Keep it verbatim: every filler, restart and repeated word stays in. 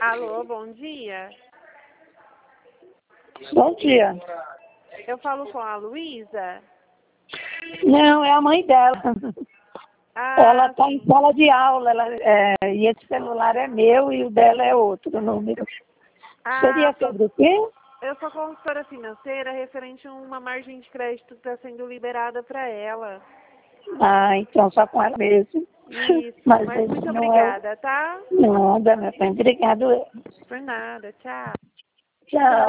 Alô, bom dia. Bom dia. Eu falo com a Luísa? Não, é a mãe dela. Ah, Ela está sim. em sala de aula, ela, é, e esse celular é meu e o dela é outro número. Ah, Seria tô- sobre o quê? eu sou consultora financeira referente a uma margem de crédito que está sendo liberada para ela. Ah, então só com ela mesmo. Isso, Mas mas esse muito não é o... obrigada, tá? Nada, meu bem. Obrigado. Por nada, tchau. Tchau.